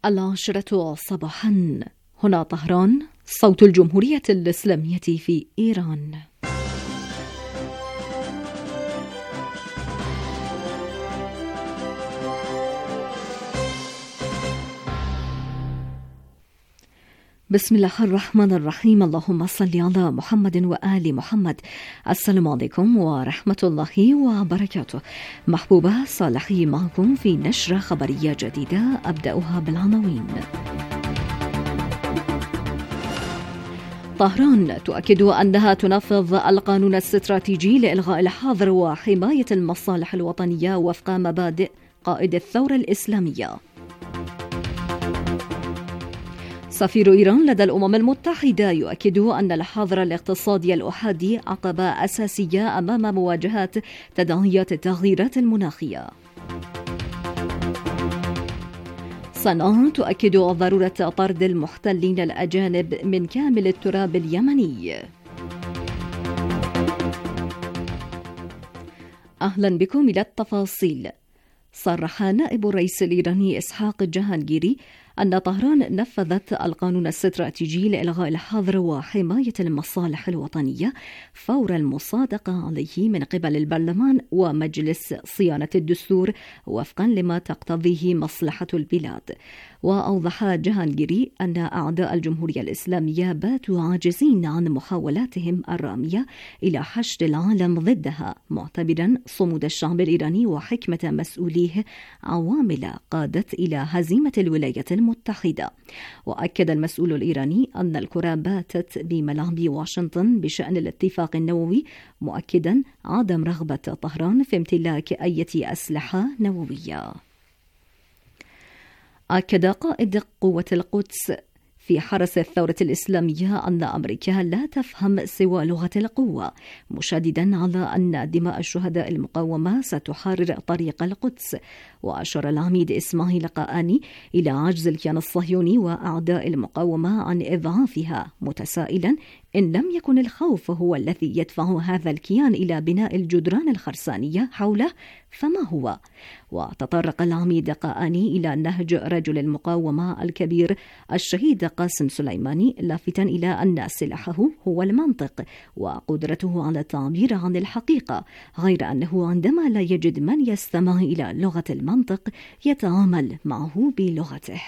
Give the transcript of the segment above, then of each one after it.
10 صباحا. هنا طهران، صوت الجمهورية الإسلامية في إيران. بسم الله الرحمن الرحيم. اللهم صل على محمد وآل محمد. السلام عليكم ورحمة الله وبركاته. محبوبة صالحي معكم في نشرة خبرية جديدة، أبدأها بالعناوين. طهران تؤكد أنها تنفذ القانون الاستراتيجي لإلغاء الحظر وحماية المصالح الوطنية وفق مبادئ قائد الثورة الإسلامية. سفير إيران لدى الأمم المتحدة يؤكد أن الحظر الاقتصادي الأحادي عقبة أساسية أمام مواجهة تداعيات التغييرات المناخية. صنعاء تؤكد ضرورة طرد المحتلين الأجانب من كامل التراب اليمني. أهلا بكم إلى التفاصيل. صرح نائب الرئيس الإيراني إسحاق جهانجيري أن طهران نفذت القانون الاستراتيجي لإلغاء الحظر وحماية المصالح الوطنية فور المصادقة عليه من قبل البرلمان ومجلس صيانة الدستور وفقا لما تقتضيه مصلحة البلاد. وأوضح جهانجيري أن أعداء الجمهورية الإسلامية باتوا عاجزين عن محاولاتهم الرامية إلى حشد العالم ضدها، معتبرا صمود الشعب الإيراني وحكمة مسؤوليه عوامل قادت إلى هزيمة الولايات المتحدة. وأكد المسؤول الإيراني أن الكرة باتت بملعب واشنطن بشأن الاتفاق النووي، مؤكدا عدم رغبة طهران في امتلاك أي أسلحة نووية. أكد قائد قوة القدس في حرس الثورة الإسلامية أن أمريكا لا تفهم سوى لغة القوة، مشددا على أن دماء الشهداء المقاومة ستحرر طريق القدس. وأشار العميد إسماعيل قاآني إلى عجز الكيان الصهيوني وأعداء المقاومة عن إضعافها، متسائلا إن لم يكن الخوف هو الذي يدفع هذا الكيان إلى بناء الجدران الخرسانية حوله فما هو؟ وتطرق العميد قاآني إلى نهج رجل المقاومة الكبير الشهيد قاسم سليماني، لافتا إلى أن سلاحه هو المنطق وقدرته على التعبير عن الحقيقة، غير أنه عندما لا يجد من يستمع إلى لغة المنطق يتعامل معه بلغته.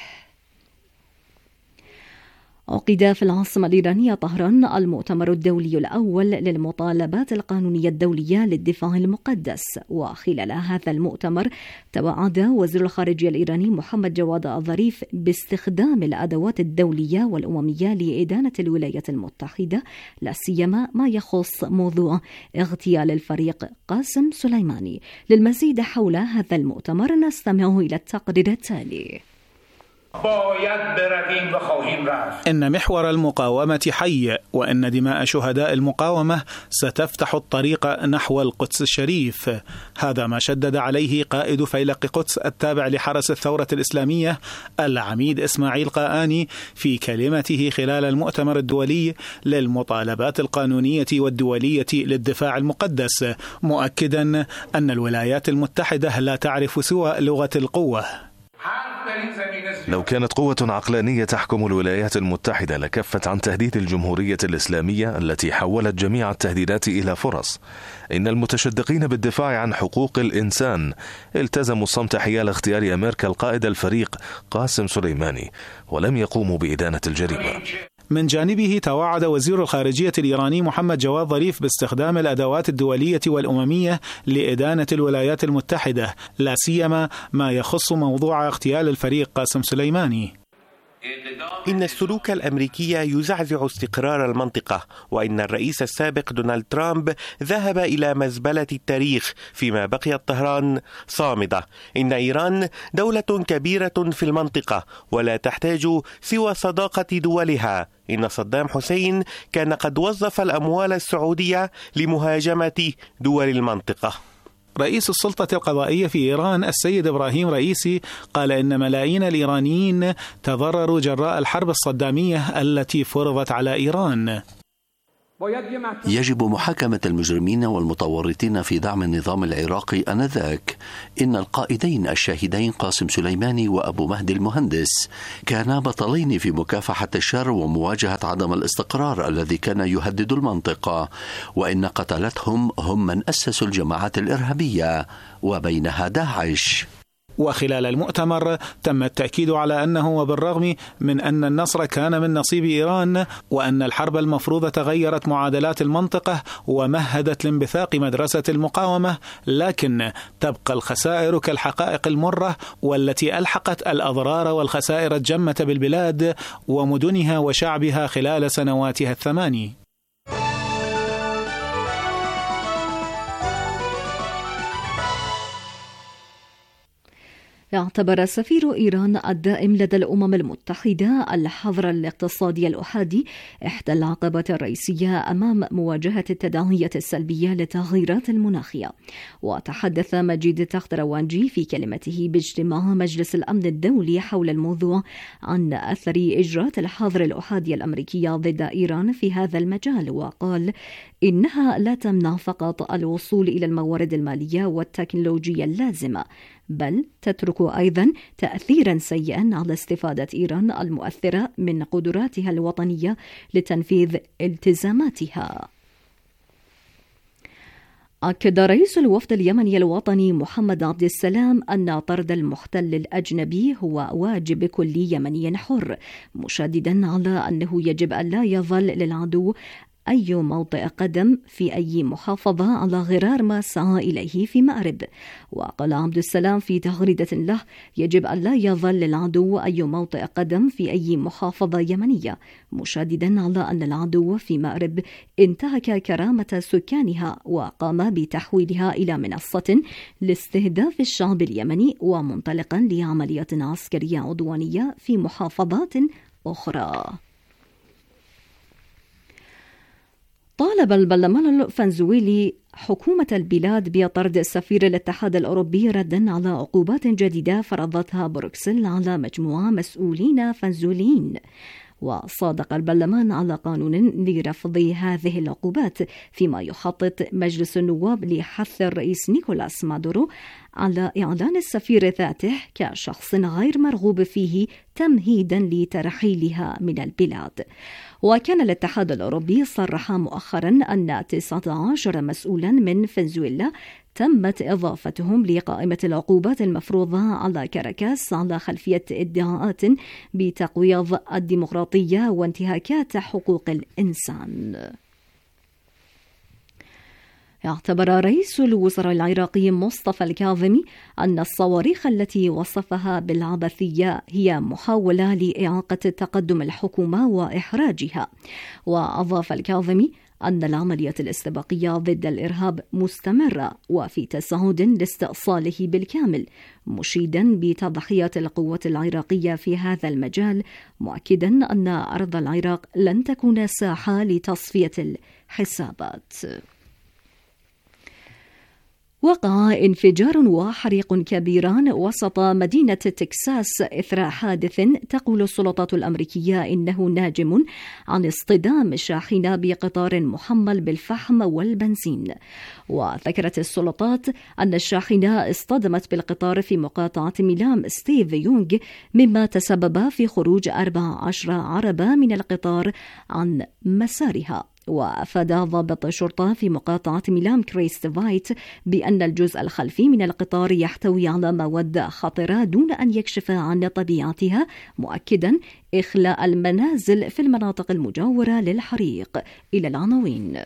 عقد في العاصمة الإيرانية طهران المؤتمر الدولي الأول للمطالبات القانونية الدولية للدفاع المقدس. وخلال هذا المؤتمر توعد وزير الخارجية الإيراني محمد جواد الظريف باستخدام الأدوات الدولية والأممية لإدانة الولايات المتحدة، لا سيما ما يخص موضوع اغتيال الفريق قاسم سليماني. للمزيد حول هذا المؤتمر نستمع إلى التقرير التالي. إن محور المقاومة حي، وإن دماء شهداء المقاومة ستفتح الطريق نحو القدس الشريف. هذا ما شدد عليه قائد فيلق قدس التابع لحرس الثورة الإسلامية العميد إسماعيل قاآني في كلمته خلال المؤتمر الدولي للمطالبات القانونية والدولية للدفاع المقدس، مؤكدا أن الولايات المتحدة لا تعرف سوى لغة القوة. لو كانت قوة عقلانية تحكم الولايات المتحدة لكفت عن تهديد الجمهورية الإسلامية التي حولت جميع التهديدات إلى فرص. إن المتشدقين بالدفاع عن حقوق الإنسان التزموا الصمت حيال اغتيال أمريكا القائد الفريق قاسم سليماني ولم يقوموا بإدانة الجريمة. من جانبه توعد وزير الخارجية الإيراني محمد جواد ظريف باستخدام الأدوات الدولية والأممية لإدانة الولايات المتحدة، لا سيما ما يخص موضوع اغتيال الفريق قاسم سليماني. إن السلوك الأمريكي يزعزع استقرار المنطقة، وإن الرئيس السابق دونالد ترامب ذهب إلى مزبلة التاريخ، فيما بقيت طهران صامدة. إن إيران دولة كبيرة في المنطقة ولا تحتاج سوى صداقة دولها. إن صدام حسين كان قد وظف الأموال السعودية لمهاجمة دول المنطقة. رئيس السلطة القضائية في إيران السيد إبراهيم رئيسي قال إن ملايين الإيرانيين تضرروا جراء الحرب الصدامية التي فرضت على إيران. يجب محاكمة المجرمين والمتورطين في دعم النظام العراقي آنذاك. إن القائدين الشاهدين قاسم سليماني وأبو مهدي المهندس كانا بطلين في مكافحة الشر ومواجهة عدم الاستقرار الذي كان يهدد المنطقة، وإن قتلتهم هم من أسسوا الجماعات الإرهابية وبينها داعش. وخلال المؤتمر تم التأكيد على أنه وبالرغم من أن النصر كان من نصيب إيران وأن الحرب المفروضة غيرت معادلات المنطقة ومهدت لانبثاق مدرسة المقاومة، لكن تبقى الخسائر كالحقائق المرة والتي ألحقت الأضرار والخسائر الجمة بالبلاد ومدنها وشعبها خلال سنواتها 8. اعتبر سفير إيران الدائم لدى الأمم المتحدة الحظر الاقتصادي الأحادي إحدى العقبات الرئيسية أمام مواجهة التداعيات السلبية للتغيرات المناخية. وتحدث مجيد تختروانجي في كلمته باجتماع مجلس الأمن الدولي حول الموضوع عن أثر إجراءات الحظر الأحادي الأمريكية ضد إيران في هذا المجال، وقال إنها لا تمنع فقط الوصول إلى الموارد المالية والتكنولوجية اللازمة، بل تترك أيضا تأثيرا سيئا على استفادة إيران المؤثرة من قدراتها الوطنية لتنفيذ التزاماتها. أكد رئيس الوفد اليمني الوطني محمد عبد السلام أن طرد المحتل الأجنبي هو واجب كل يمني حر، مشددا على أنه يجب أن لا يظل للعدو أي موطئ قدم في أي محافظة على غرار ما سعى إليه في مأرب. وقال عبد السلام في تغريدة له: يجب أن لا يظل للعدو أي موطئ قدم في أي محافظة يمنية، مشددا على أن العدو في مأرب انتهك كرامة سكانها وقام بتحويلها إلى منصة لاستهداف الشعب اليمني ومنطلقا لعملية عسكرية عدوانية في محافظات أخرى. طالب البرلمان الفنزويلي حكومة البلاد بطرد سفير الاتحاد الأوروبي ردا على عقوبات جديدة فرضتها بروكسل على مجموعة مسؤولين فنزويليين. وصادق البرلمان على قانون لرفض هذه العقوبات، فيما يخطط مجلس النواب لحث الرئيس نيكولاس مادورو على إعلان السفير ذاته كشخص غير مرغوب فيه تمهيدا لترحيلها من البلاد. وكان الاتحاد الأوروبي صرح مؤخرا أن 19 مسؤولا من فنزويلا تمت إضافتهم لقائمة العقوبات المفروضة على كاراكاس على خلفية ادعاءات بتقويض الديمقراطية وانتهاكات حقوق الإنسان. اعتبر رئيس الوزراء العراقي مصطفى الكاظمي أن الصواريخ التي وصفها بالعبثية هي محاولة لإعاقة تقدم الحكومة وإحراجها. وأضاف الكاظمي أن العملية الاستباقية ضد الإرهاب مستمرة وفي تساعد لاستئصاله بالكامل، مشيدا بتضحيات القوات العراقية في هذا المجال، مؤكدا أن أرض العراق لن تكون ساحة لتصفية الحسابات. وقع انفجار وحريق كبيران وسط مدينة تكساس إثر حادث تقول السلطات الأمريكية إنه ناجم عن اصطدام شاحنة بقطار محمل بالفحم والبنزين. وذكرت السلطات أن الشاحنة اصطدمت بالقطار في مقاطعة ميلام ستيف يونغ، مما تسبب في خروج 14 عربة من القطار عن مسارها. وأفاد ضابط شرطة في مقاطعة ميلام كريست فايت بأن الجزء الخلفي من القطار يحتوي على مواد خطرة دون أن يكشف عن طبيعتها، مؤكدا إخلاء المنازل في المناطق المجاورة للحريق. إلى العناوين.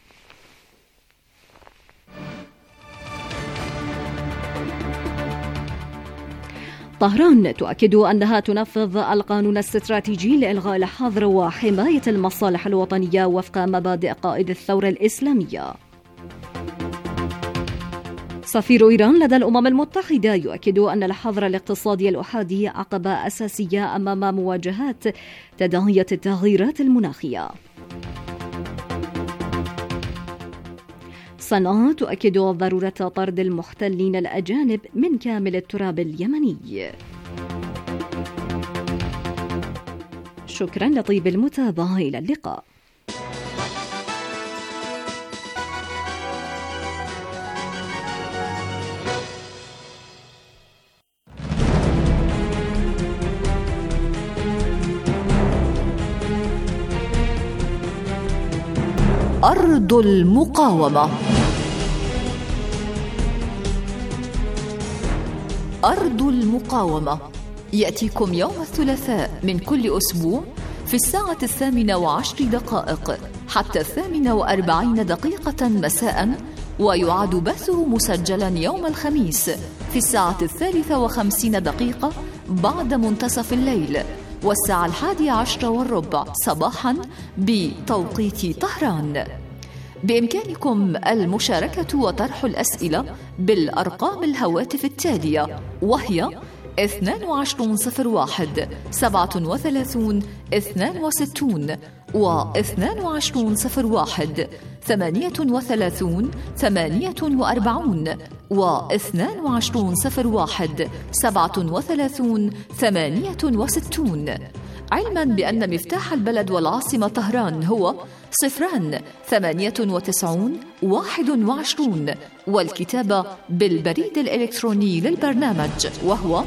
طهران تؤكد أنها تنفذ القانون الاستراتيجي لإلغاء الحظر وحماية المصالح الوطنية وفق مبادئ قائد الثورة الإسلامية. سفير إيران لدى الأمم المتحدة يؤكد أن الحظر الاقتصادي الأحادي عقبة أساسية أمام مواجهة تداعيات التغييرات المناخية. صنعاء تؤكد ضرورة طرد المحتلين الأجانب من كامل التراب اليمني. شكرا لطيب المتابعة، إلى اللقاء. أرض المقاومة. أرض المقاومة يأتيكم يوم الثلاثاء من كل أسبوع في 18:10 حتى 48 مساء، ويعاد بثه مسجلا يوم الخميس في 53 بعد منتصف الليل والساعة 11:15 صباحا بتوقيت طهران. بإمكانكم المشاركة وطرح الأسئلة بالأرقام الهواتف التالية، وهي 2201 37 62 و 2201 38 48 و 2201 37 68، علما بأن مفتاح البلد والعاصمة طهران هو 098 21، والكتابة بالبريد الإلكتروني للبرنامج وهو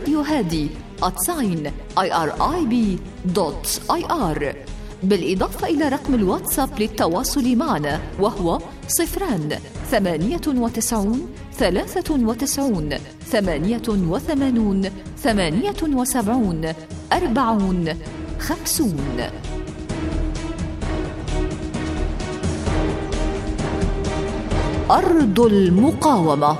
radiohadi@irib.ir، بالإضافة إلى رقم الواتساب للتواصل معنا وهو 098 93 88 78 40 50. أرض المقاومة.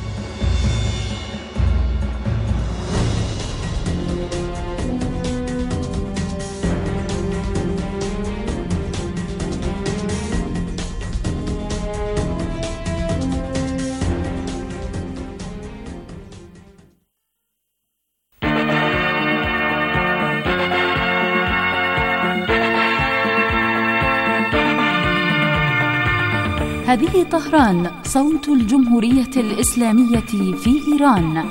هذه طهران، صوت الجمهورية الإسلامية في إيران،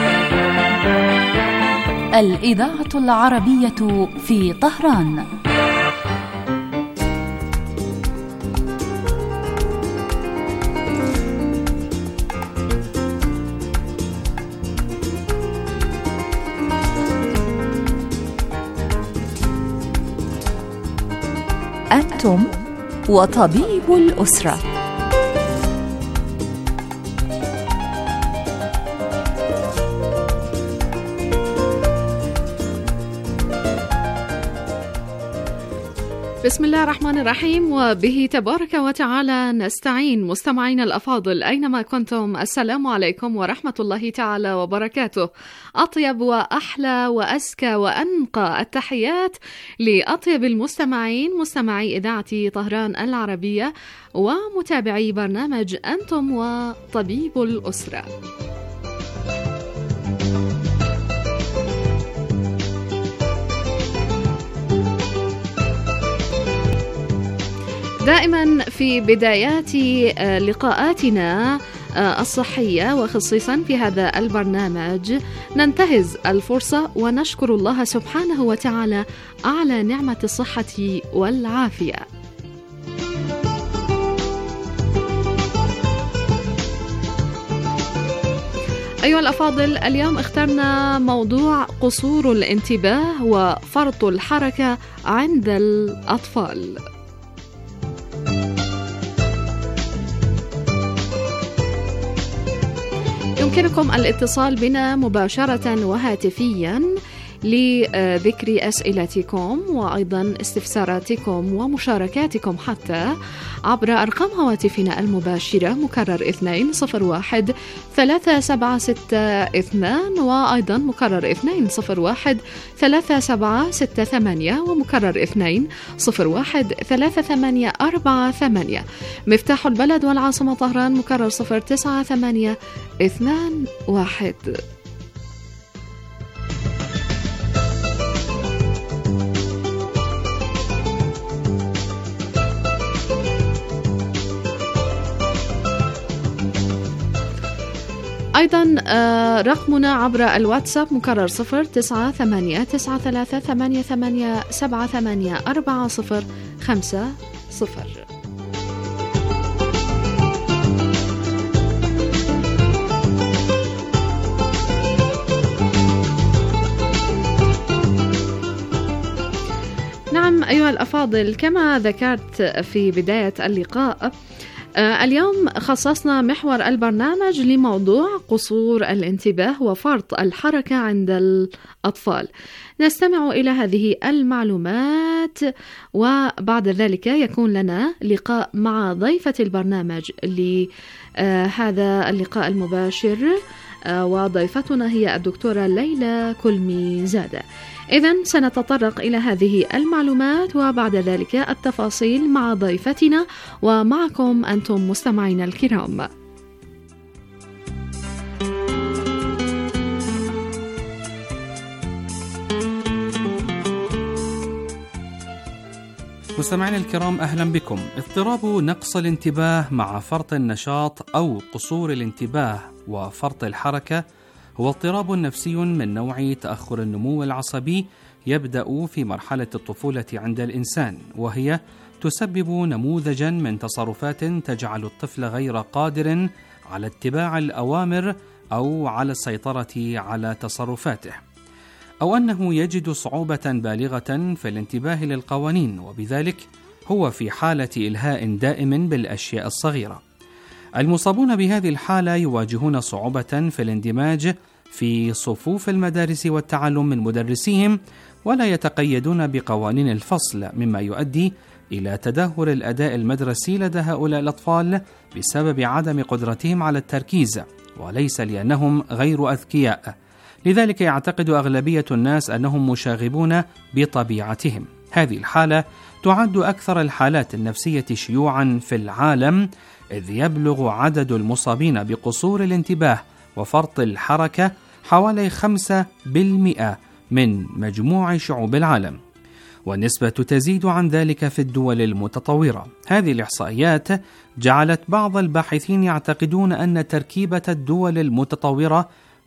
الإذاعة العربية في طهران. أنتم وطبيب الأسرة. بسم الله الرحمن الرحيم، وبه تبارك وتعالى نستعين. مستمعين الأفاضل أينما كنتم، السلام عليكم ورحمة الله تعالى وبركاته. أطيب وأحلى وأزكى وأنقى التحيات لأطيب المستمعين، مستمعي إذاعة طهران العربية ومتابعي برنامج أنتم وطبيب الأسرة. دائما في بدايات لقاءاتنا الصحية وخصيصا في هذا البرنامج ننتهز الفرصة ونشكر الله سبحانه وتعالى على نعمة الصحة والعافية. أيها الأفاضل، اليوم اخترنا موضوع قصور الانتباه وفرط الحركة عند الأطفال. يمكنكم الاتصال بنا مباشرة وهاتفيا لذكر أسئلتكم وأيضا استفساراتكم ومشاركاتكم حتى عبر أرقام هواتفنا المباشرة، مكرر 201 3762 وأيضا مكرر 201 3768 ومكرر 201 3848. مفتاح البلد والعاصمة طهران مكرر 09821. أيضا رقمنا عبر الواتساب مكرر 0989388784050. نعم أيها الأفاضل، كما ذكرت في بداية اللقاء، اليوم خصصنا محور البرنامج لموضوع قصور الانتباه وفرط الحركة عند الأطفال. نستمع إلى هذه المعلومات وبعد ذلك يكون لنا لقاء مع ضيفة البرنامج لهذا اللقاء المباشر، وضيفتنا هي الدكتورة ليلى كلمي زادة. إذن سنتطرق إلى هذه المعلومات وبعد ذلك التفاصيل مع ضيفتنا ومعكم أنتم مستمعين الكرام. مستمعين الكرام، أهلا بكم. اضطراب نقص الانتباه مع فرط النشاط أو قصور الانتباه وفرط الحركة هو اضطراب نفسي من نوع تأخر النمو العصبي يبدأ في مرحلة الطفولة عند الإنسان، وهي تسبب نموذجا من تصرفات تجعل الطفل غير قادر على اتباع الأوامر أو على السيطرة على تصرفاته، أو أنه يجد صعوبة بالغة في الانتباه للقوانين، وبذلك هو في حالة إلهاء دائم بالأشياء الصغيرة. المصابون بهذه الحالة يواجهون صعوبة في الاندماج في صفوف المدارس والتعلم من مدرسيهم، ولا يتقيدون بقوانين الفصل، مما يؤدي إلى تدهور الأداء المدرسي لدى هؤلاء الأطفال بسبب عدم قدرتهم على التركيز، وليس لأنهم غير أذكياء. لذلك يعتقد أغلبية الناس أنهم مشاغبون بطبيعتهم. هذه الحالة تعد أكثر الحالات النفسية شيوعا في العالم، إذ يبلغ عدد المصابين بقصور الانتباه وفرط الحركة حوالي 5% من مجموع شعوب العالم، والنسبة تزيد عن ذلك في الدول المتطورة. هذه الإحصائيات جعلت بعض الباحثين يعتقدون أن تركيبة الدول المتطورة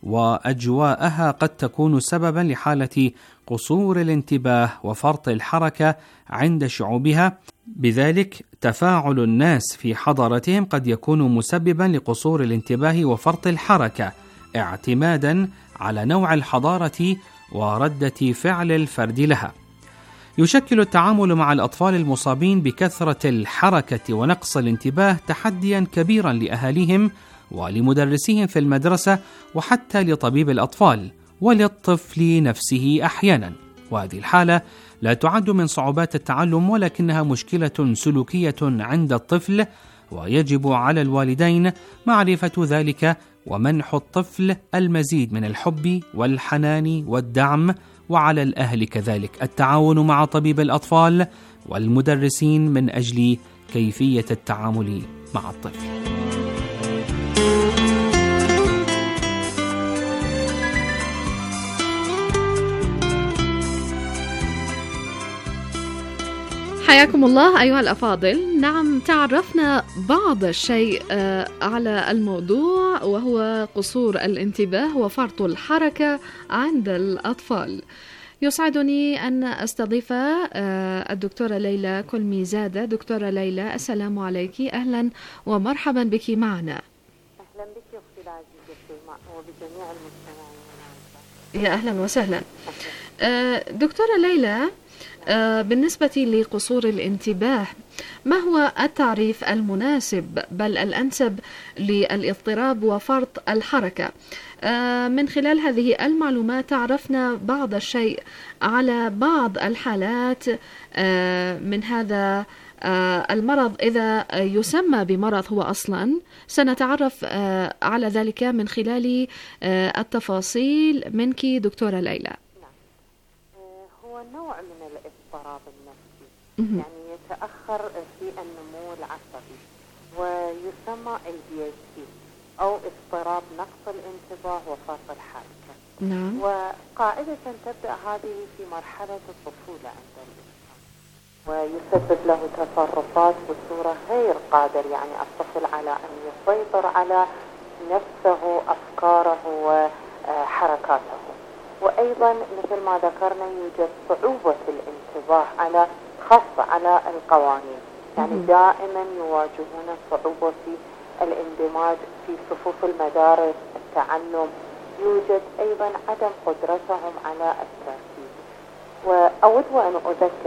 وأجواءها قد تكون سببا لحالة قصور الانتباه وفرط الحركة عند شعوبها، بذلك تفاعل الناس في حضارتهم قد يكون مسببا لقصور الانتباه وفرط الحركة، اعتمادا على نوع الحضارة وردة فعل الفرد لها. يشكل التعامل مع الأطفال المصابين بكثرة الحركة ونقص الانتباه تحديا كبيرا لأهاليهم ولمدرسيهم في المدرسة، وحتى لطبيب الأطفال وللطفل نفسه أحيانا. وهذه الحالة لا تعد من صعوبات التعلم، ولكنها مشكلة سلوكية عند الطفل، ويجب على الوالدين معرفة ذلك ومنح الطفل المزيد من الحب والحنان والدعم، وعلى الأهل كذلك التعاون مع طبيب الأطفال والمدرسين من أجل كيفية التعامل مع الطفل. حياكم الله أيها الأفاضل. نعم، تعرفنا بعض الشيء على الموضوع، وهو قصور الانتباه وفرط الحركة عند الأطفال. يسعدني أن أستضيف الدكتورة ليلى كلمي زادة. دكتورة ليلى، السلام عليك، أهلا ومرحبا بك معنا. أهلا بك أختي العزيزة وبجميع المستمعين. يا أهلا وسهلا. دكتورة ليلى، بالنسبة لقصور الانتباه، ما هو التعريف المناسب بل الأنسب للاضطراب وفرط الحركة؟ من خلال هذه المعلومات تعرفنا بعض الشيء على بعض الحالات من هذا المرض، إذا يسمى بمرض هو أصلا. سنتعرف على ذلك من خلال التفاصيل منك دكتورة ليلى. هو نوع من الاضطراب النفسي، يعني يتأخر في النمو العصبي، ويسمى ADHD أو اضطراب نقص الانتباه وفرط الحركة. نعم. وقاعدة تبدأ هذه في مرحلة الطفولة عند الإنسان، ويسبب له تصرفات بصورة غير قادر، يعني الطفل على أن يسيطر على نفسه، أفكاره وحركاته. وأيضا مثل ما ذكرنا يوجد صعوبة الانتباه خاصة على القوانين، يعني دائما يواجهون صعوبة في الاندماج في صفوف المدارس، التعلم. يوجد أيضا عدم قدرتهم على التركيز. وأود أن أذكر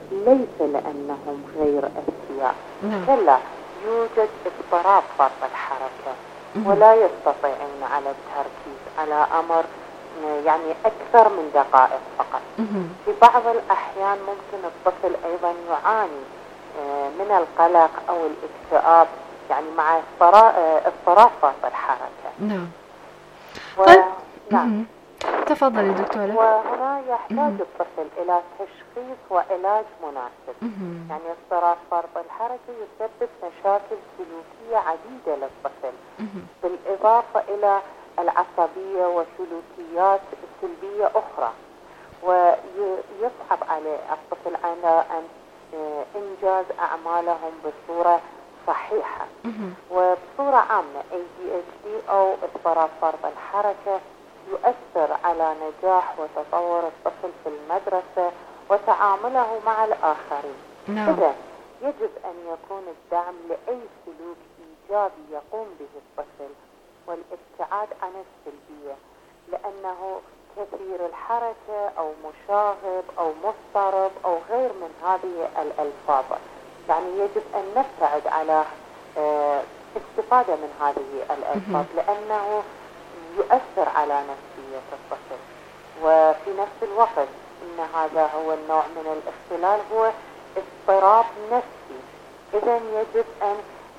ليس لأنهم غير أذكياء، بل يوجد اضطراب فرط الحركة ولا يستطيعون على التركيز على أمر يعني أكثر من دقائق فقط. في بعض الأحيان ممكن الطفل أيضا يعاني من القلق أو الاكتئاب يعني مع اضطراب فرط الحركة. نعم. نعم. تفضلي دكتورة. وهنا يحتاج الطفل إلى تشخيص وعلاج مناسب. يعني اضطراب فرط الحركة يسبب مشاكل سلوكية عديدة للطفل، بالإضافة إلى العصبية وسلوكيات سلبية أخرى، ويصعب على الطفل على أن إنجاز أعمالهم بصورة صحيحة. وبصورة عامة ADHD أو اضطراب فرط الحركة يؤثر على نجاح وتطور الطفل في المدرسة وتعامله مع الآخرين. إذن يجب أن يكون الدعم لأي سلوك إيجابي يقوم به الطفل والابتعاد عن السلبية، لأنه كثير الحركة أو مشاغب أو مضطرب أو غير من هذه الألفاظ، يعني يجب أن نبتعد على استفادة من هذه الألفاظ لأنه يؤثر على نفسية الطفل. وفي نفس الوقت إن هذا هو النوع من الاختلال هو اضطراب نفسي، إذن يجب أن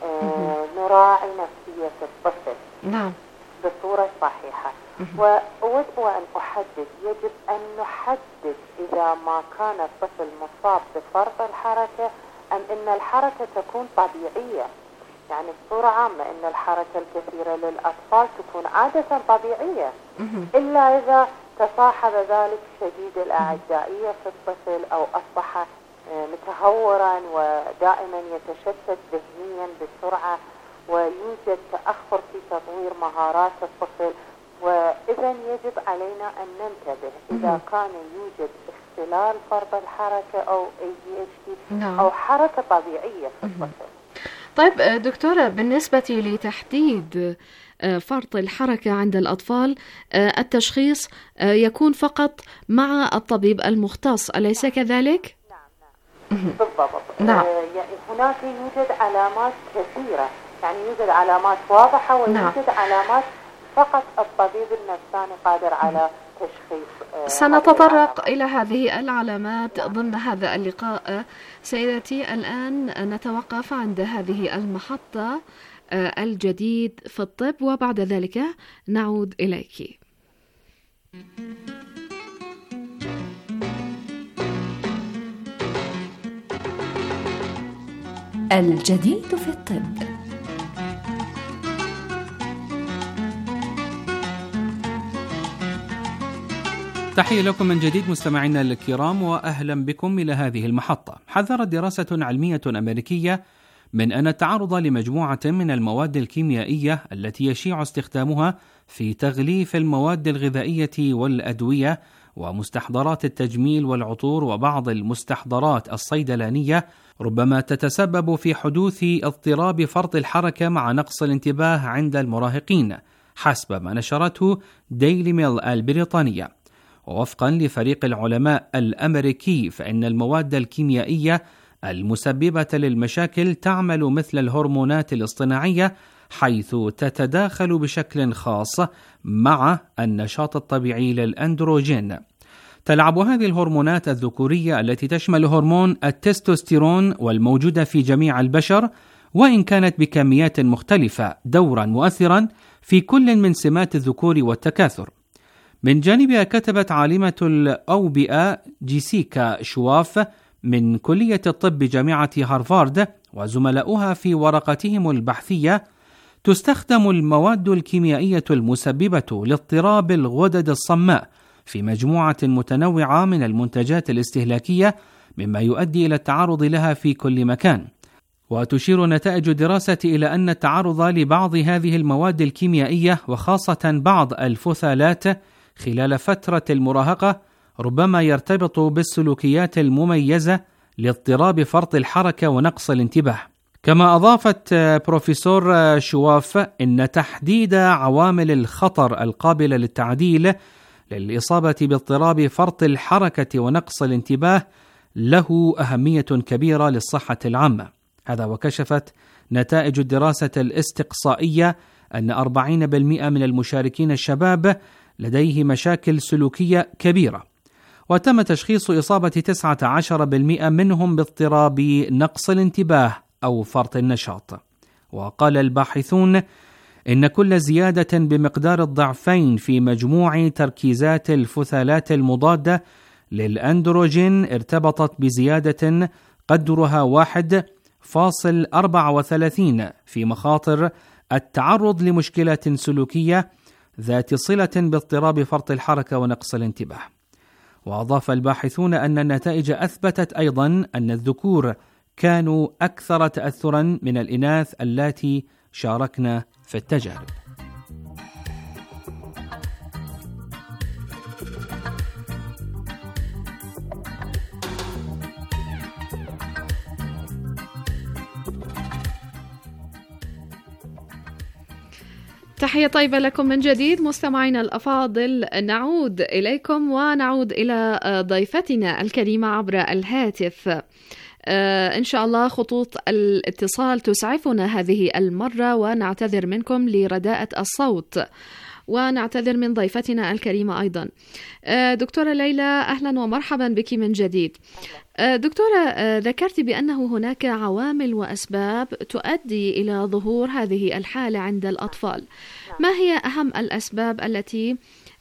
نراعي نفسية الطفل بصورة صحيحة. وأود أن أحدد، يجب أن نحدد إذا ما كان الطفل مصاب بفرط الحركة أم إن الحركة تكون طبيعية. يعني بصورة عامة إن الحركة الكثيرة للأطفال تكون عادة طبيعية، إلا إذا تصاحب ذلك شديد الأعدائية في الطفل أو أصبح متهورا ودائما يتشتت ذهنيا بسرعة ويوجد تأخر في تطوير مهارات الطفل. وإذا يجب علينا أن ننتبه إذا كان يوجد اختلال فرط الحركة أو ADHD أو حركة طبيعية في الطفل. طيب دكتورة، بالنسبة لتحديد فرط الحركة عند الأطفال التشخيص يكون فقط مع الطبيب المختص، أليس كذلك؟ نعم بالضبط. يعني هناك يوجد علامات كثيرة، يعني يوجد علامات واضحة ويوجد علامات فقط الطبيب النفساني قادر على تشخيص. سنتطرق إلى هذه العلامات ضمن هذا اللقاء. سيدتي، الآن نتوقف عند هذه المحطة الجديد في الطب وبعد ذلك نعود إليك. الجديد في الطب. تحية لكم من جديد مستمعينا الكرام، وأهلا بكم إلى هذه المحطة. حذرت دراسة علمية أمريكية من أن التعرض لمجموعة من المواد الكيميائية التي يشيع استخدامها في تغليف المواد الغذائية والأدوية ومستحضرات التجميل والعطور وبعض المستحضرات الصيدلانية ربما تتسبب في حدوث اضطراب فرط الحركة مع نقص الانتباه عند المراهقين، حسب ما نشرته ديلي ميل البريطانية. ووفقا لفريق العلماء الأمريكي، فإن المواد الكيميائية المسببة للمشاكل تعمل مثل الهرمونات الاصطناعية، حيث تتداخل بشكل خاص مع النشاط الطبيعي للأندروجين. تلعب هذه الهرمونات الذكورية التي تشمل هرمون التستوستيرون والموجودة في جميع البشر، وإن كانت بكميات مختلفة، دورا مؤثرا في كل من سمات الذكور والتكاثر. من جانبها كتبت عالمة الأوبئة جيسيكا شواف من كلية الطب بجامعة هارفارد وزملاؤها في ورقتهم البحثية: تستخدم المواد الكيميائية المسببة لاضطراب الغدد الصماء في مجموعة متنوعة من المنتجات الاستهلاكية، مما يؤدي إلى التعرض لها في كل مكان. وتشير نتائج الدراسة إلى أن التعرض لبعض هذه المواد الكيميائية وخاصة بعض الفثالات خلال فترة المراهقة ربما يرتبط بالسلوكيات المميزة لاضطراب فرط الحركة ونقص الانتباه. كما أضافت بروفيسور شواف إن تحديد عوامل الخطر القابلة للتعديل للإصابة باضطراب فرط الحركة ونقص الانتباه له أهمية كبيرة للصحة العامة. هذا وكشفت نتائج الدراسة الاستقصائية أن 40% من المشاركين الشباب لديه مشاكل سلوكية كبيرة، وتم تشخيص إصابة 19% منهم باضطراب نقص الانتباه أو فرط النشاط. وقال الباحثون إن كل زيادة بمقدار الضعفين في مجموع تركيزات الفثالات المضادة للأندروجين ارتبطت بزيادة قدرها 1.34 في مخاطر التعرض لمشكلة سلوكية ذات صلة باضطراب فرط الحركة ونقص الانتباه. وأضاف الباحثون أن النتائج أثبتت أيضا أن الذكور كانوا أكثر تأثرا من الإناث اللاتي شاركن في التجارب. تحية طيبة لكم من جديد مستمعينا الأفاضل. نعود إليكم ونعود إلى ضيفتنا الكريمة عبر الهاتف. إن شاء الله خطوط الاتصال تسعفنا هذه المرة، ونعتذر منكم لرداءة الصوت، ونعتذر من ضيفتنا الكريمة أيضا. دكتورة ليلى، أهلا ومرحبا بك من جديد. دكتورة، ذكرت بأنه هناك عوامل وأسباب تؤدي إلى ظهور هذه الحالة عند الأطفال. ما هي أهم الأسباب التي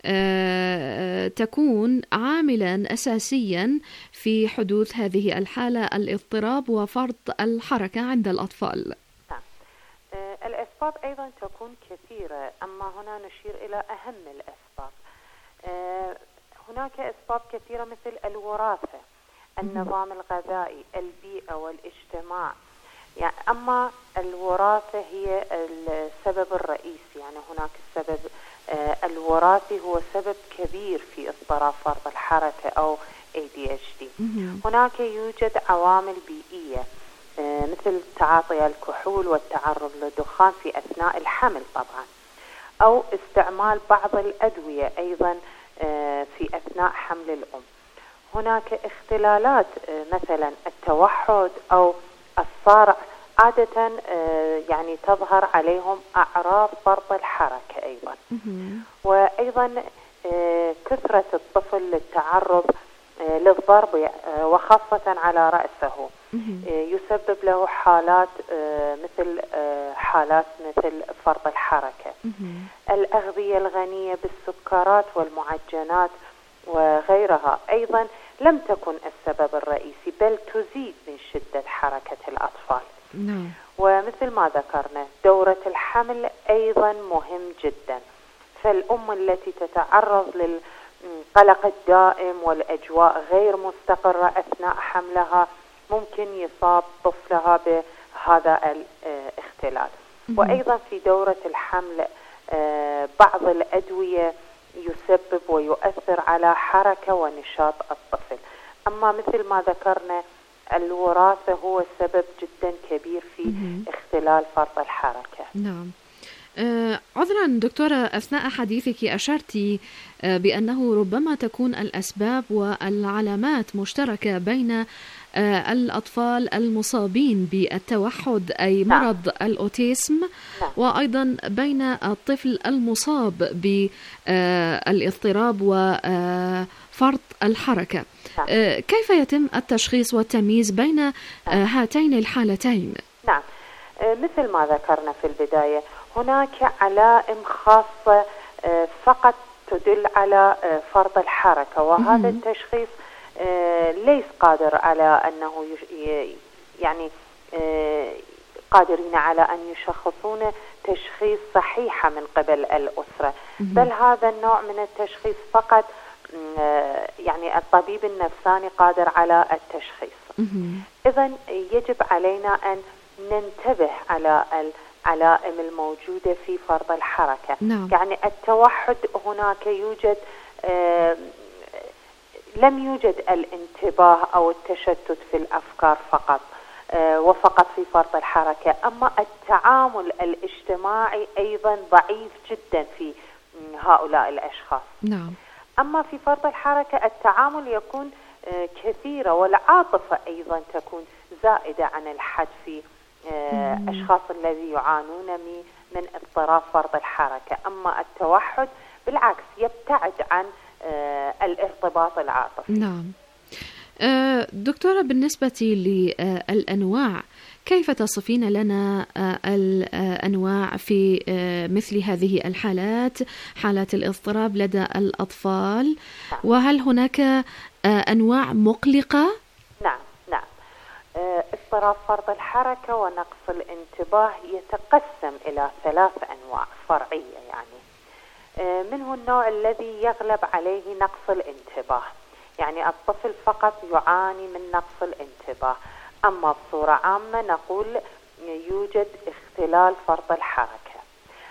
تكون عاملا أساسيا في حدوث هذه الحالة، الاضطراب وفرط الحركة عند الأطفال؟ الأسباب أيضا تكون كثيرة، أما هنا نشير إلى أهم الأسباب. هناك أسباب كثيرة مثل الوراثة، النظام الغذائي، البيئة والاجتماع. يعني أما الوراثة هي السبب الرئيسي، يعني هناك السبب الوراثي هو سبب كبير في اضطراب فرط الحركة أو ADHD. هناك يوجد عوامل بيئية مثل تعاطي الكحول والتعرض للدخان في أثناء الحمل طبعا، أو استعمال بعض الأدوية أيضا في أثناء حمل الأم. هناك اختلالات مثلا التوحد أو الصرع، عادة يعني تظهر عليهم أعراض فرط الحركة أيضا. وأيضا كثرة الطفل للتعرض للضرب وخاصة على رأسه يسبب له حالات مثل فرط الحركة. الأغذية الغنية بالسكرات والمعجنات وغيرها أيضا لم تكن السبب الرئيسي، بل تزيد من شدة حركة الأطفال. ومثل ما ذكرنا دورة الحمل أيضا مهم جدا، فالأم التي تتعرض للقلق الدائم والأجواء غير مستقرة أثناء حملها ممكن يصاب طفلها بهذا الاختلال. وأيضا في دورة الحمل بعض الأدوية يسبب ويؤثر على حركة ونشاط الطفل. أما مثل ما ذكرنا الوراثة هو سبب جدا كبير في اختلال فرط الحركة. نعم. عذرا دكتورة، أثناء حديثك أشرتي بأنه ربما تكون الأسباب والعلامات مشتركة بين الأطفال المصابين بالتوحد أي مرض الأوتيسم، وأيضا بين الطفل المصاب بالاضطراب وفرط الحركة. كيف يتم التشخيص والتمييز بين هاتين الحالتين؟ نعم، مثل ما ذكرنا في البداية هناك علائم خاصة فقط تدل على فرط الحركة، وهذا التشخيص ليس قادر على أنه يعني قادرين على أن يشخصون تشخيص صحيحة من قبل الأسرة، بل هذا النوع من التشخيص فقط يعني الطبيب النفساني قادر على التشخيص. إذن يجب علينا أن ننتبه على العلائم الموجودة في فرط الحركة. يعني التوحد هناك يوجد لم يوجد الانتباه أو التشتت في الأفكار فقط وفقط في فرط الحركة، أما التعامل الاجتماعي أيضا ضعيف جدا في هؤلاء الأشخاص. نعم. أما في فرط الحركة التعامل يكون كثيرة، والعاطفة أيضا تكون زائدة عن الحد في أشخاص الذي يعانون من اضطراب فرط الحركة. أما التوحد بالعكس يبتعد عن الارتباط العاطفي. نعم. دكتورة، بالنسبة للأنواع، كيف تصفين لنا الأنواع في مثل هذه الحالات، حالات الاضطراب لدى الأطفال؟ وهل هناك أنواع مقلقة؟ نعم. اضطراب فرط الحركة ونقص الانتباه يتقسم إلى 3 أنواع فرعية، يعني منه النوع الذي يغلب عليه نقص الانتباه، يعني الطفل فقط يعاني من نقص الانتباه، أما بصورة عامة نقول يوجد اختلال فرط الحركة.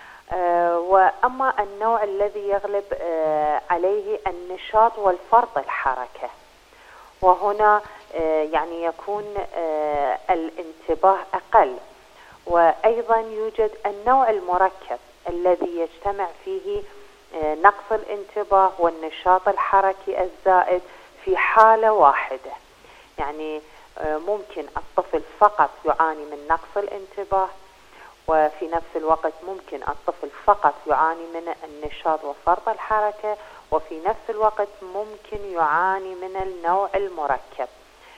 وأما النوع الذي يغلب عليه النشاط والفرط الحركة، وهنا يعني يكون الانتباه أقل. وأيضا يوجد النوع المركب الذي يجتمع فيه نقص الانتباه والنشاط الحركي الزائد في حالة واحدة، يعني ممكن الطفل فقط يعاني من نقص الانتباه، وفي نفس الوقت ممكن الطفل فقط يعاني من النشاط وفرط الحركة، وفي نفس الوقت ممكن يعاني من النوع المركب،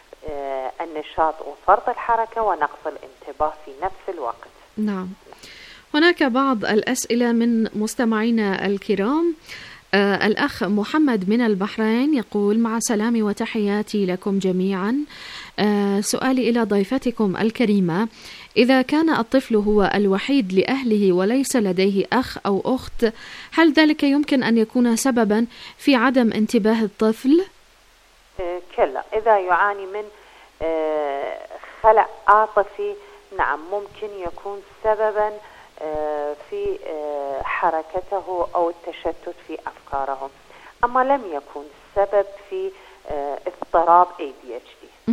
النشاط وفرط الحركة ونقص الانتباه في نفس الوقت. نعم. هناك بعض الأسئلة من مستمعينا الكرام. الأخ محمد من البحرين يقول: مع سلامي وتحياتي لكم جميعا. سؤالي إلى ضيفتكم الكريمة: إذا كان الطفل هو الوحيد لأهله وليس لديه أخ أو أخت، هل ذلك يمكن أن يكون سببا في عدم انتباه الطفل؟ كلا، إذا يعاني من خلع عاطفي نعم ممكن يكون سببا في حركته أو التشتت في أفكاره، أما لم يكن سبب في اضطراب ADHD.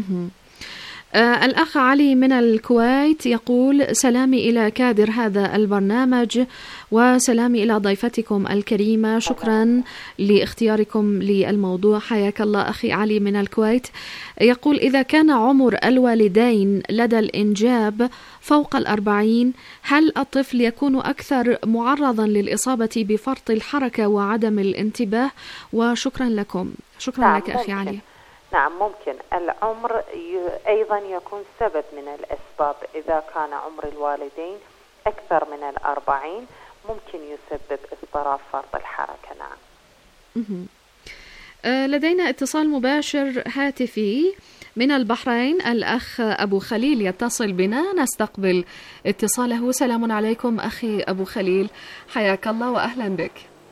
الأخ علي من الكويت يقول: سلامي إلى كادر هذا البرنامج وسلامي إلى ضيفتكم الكريمة، شكرا لاختياركم للموضوع. حياك الله أخي علي من الكويت. يقول: إذا كان عمر الوالدين لدى الإنجاب فوق 40، هل الطفل يكون أكثر معرضا للإصابة بفرط الحركة وعدم الانتباه؟ وشكرا لكم. شكرا لك أخي علي. نعم ممكن العمر أيضا يكون سبب من الأسباب. إذا كان عمر الوالدين أكثر من 40 ممكن يسبب اضطراب فرط الحركة. نعم. لدينا اتصال مباشر هاتفي من البحرين. الأخ أبو خليل يتصل بنا، نستقبل اتصاله. سلام عليكم أخي أبو خليل، حياك الله وأهلا بك.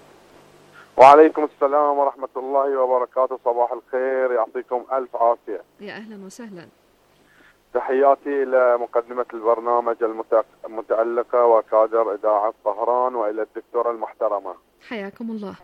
وعليكم السلام ورحمة الله وبركاته. صباح الخير، يعطيكم ألف عافية. يا أهلا وسهلا. تحياتي إلى مقدمة البرنامج المتألقة وكادر إذاعة طهران، وإلى الدكتورة المحترمة. حياكم الله.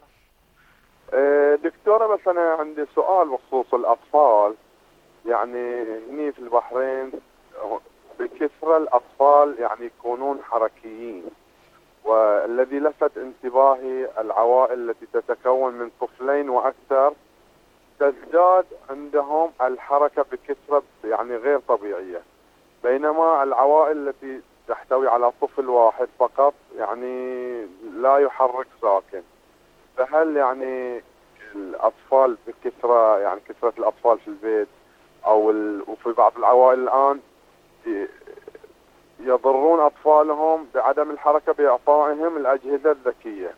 دكتورة، بس أنا عندي سؤال بخصوص الأطفال. يعني هني في البحرين بكثرة الأطفال يعني يكونون حركيين، والذي لفت انتباهي العوائل التي تتكون من طفلين وأكثر تزداد عندهم الحركة بكثرة يعني غير طبيعية، بينما العوائل التي تحتوي على طفل واحد فقط يعني لا يحرك ساكن. فهل يعني الأطفال بكثرة، يعني كثرة الأطفال في البيت وفي بعض العوائل الآن يضرون أطفالهم بعدم الحركة بإعطائهم الأجهزة الذكية؟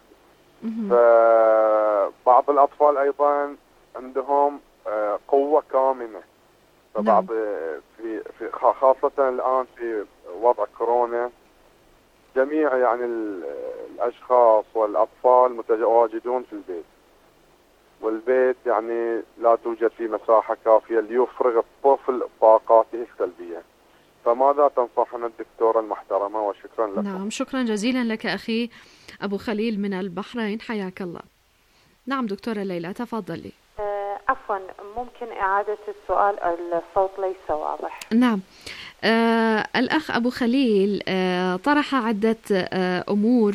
فبعض الأطفال أيضا عندهم قوة كامنة، فبعض في خاصة الآن في وضع كورونا جميع يعني الأشخاص والأطفال متواجدون في البيت، والبيت يعني لا توجد فيه مساحة كافية ليفرغ الطفل طاقاته السلبية. فماذا تنصحنا الدكتورة المحترمة؟ وشكرا لكم. نعم، شكرا جزيلا لك أخي أبو خليل من البحرين، حياك الله. نعم دكتورة ليلى تفضلي. عفوا، ممكن إعادة السؤال؟ الصوت ليس واضح. نعم. الأخ أبو خليل طرح عدة أمور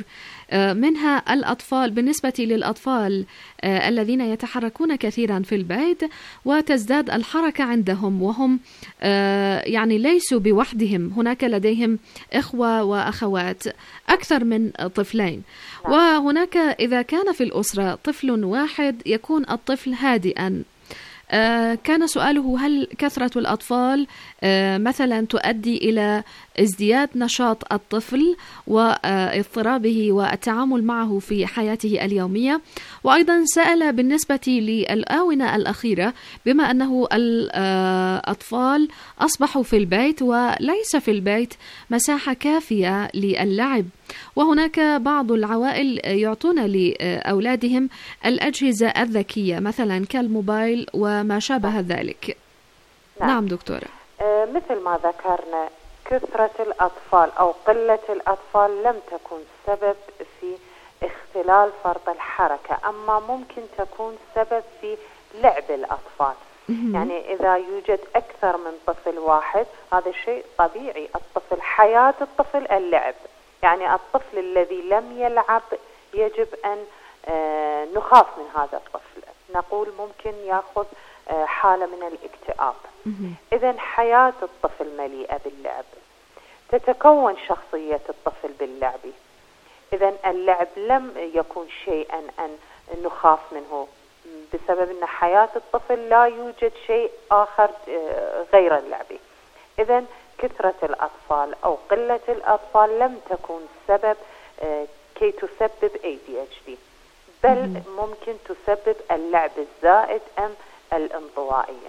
منها الأطفال. بالنسبة للأطفال الذين يتحركون كثيرا في البيت وتزداد الحركة عندهم وهم يعني ليسوا بوحدهم، هناك لديهم إخوة وأخوات أكثر من طفلين، وهناك إذا كان في الأسرة طفل واحد يكون الطفل هادئا. كان سؤاله: هل كثرة الأطفال مثلا تؤدي إلى ازدياد نشاط الطفل واضطرابه والتعامل معه في حياته اليومية؟ وأيضا سأل بالنسبة للآونة الأخيرة، بما أنه الأطفال أصبحوا في البيت وليس في البيت مساحة كافية للعب، وهناك بعض العوائل يعطون لأولادهم الأجهزة الذكية مثلا كالموبايل وما شابه ذلك. نعم دكتورة. مثل ما ذكرنا، كثرة الأطفال أو قلة الأطفال لم تكن سبب في اختلال فرط الحركة، أما ممكن تكون سبب في لعب الأطفال. يعني إذا يوجد أكثر من طفل واحد هذا شيء طبيعي، الطفل حياة الطفل اللعب، يعني الطفل الذي لم يلعب يجب أن نخاف من هذا الطفل، نقول ممكن يأخذ حالة من الاكتئاب. إذن حياة الطفل مليئة باللعب، تتكون شخصية الطفل باللعب. إذن اللعب لم يكن شيئا أن نخاف منه، بسبب أن حياة الطفل لا يوجد شيء آخر غير اللعب. إذن كثرة الأطفال أو قلة الأطفال لم تكن سبب كي تسبب ADHD، بل ممكن تسبب اللعب الزائد أم الانطوائية.